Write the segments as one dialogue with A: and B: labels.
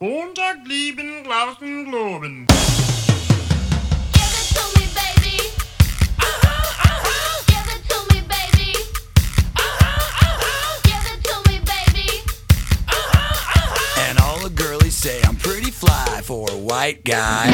A: Unterglieben, Glauben, Globen.
B: Give it to me, baby. Give it to me, baby. Give it to me, baby.
C: And all the girlies say I'm pretty fly for a white guy.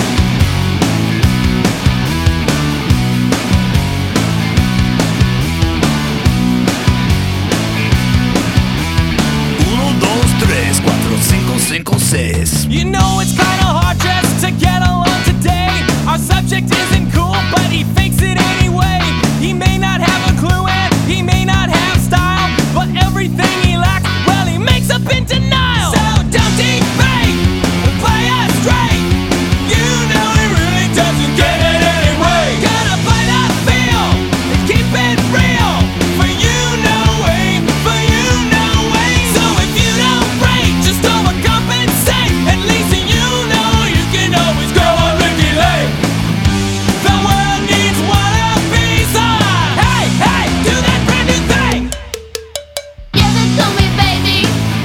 C: Uno, dos, tres, cuatro, cinco, cinco, seis.
D: You know it's kinda hard just to get along today. Our subject isn't cool, but he fakes it anyway. He may not have a clue and he may not have style, but everything he lacks, well, he makes up in denial. So don't debate, play us straight. You know he really doesn't get it anyway. Gotta play that feel and keep it real. For you, no way, for you, no way. So if you don't break, just overcompensate. At least you know you can always go on Ricky Lake. The world needs wannabes on. Hey, hey, do that brand new thing.
B: Give it to me, baby.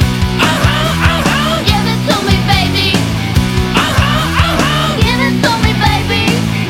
B: Give it to me, baby. Give it to me, baby.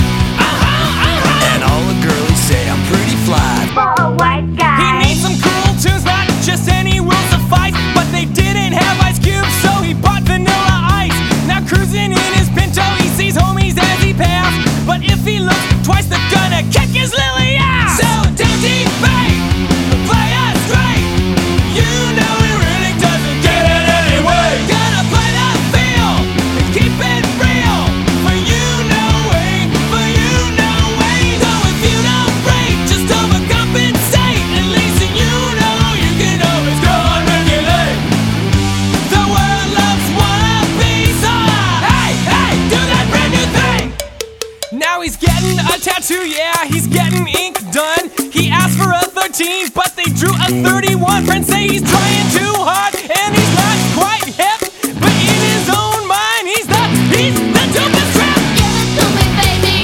C: And all the girlies say I'm pretty fly.
B: For a white
D: He
B: guy.
D: needs some cool tunes, not just any will suffice. But they didn't have Ice Cube, so he bought Vanilla Ice. Now cruising in his Pinto, he sees homies as he passed. But if he looks twice, they're gonna kick his lily ass. So don't debate, play us straight. You know he really doesn't get it anyway. Gotta play that feel and keep it real. For you, no way, for you, no way. So if you don't break, just overcompensate. At least you know you can always go on regulate. The world loves wannabes on. Hey, hey, do that brand new thing. Now he's getting a tattoo, yeah, he's getting ink done. He asked for a 13, but they drew a 31. Friends say he's trying too hard, and he's not quite hip. But in his own mind, he's the dopest crap.
B: Give it to me, baby.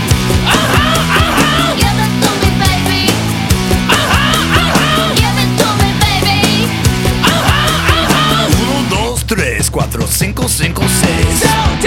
B: Give it to me, baby. Give it to me, baby.
C: Uno, dos, tres, cuatro, cinco, cinco, seis.
D: So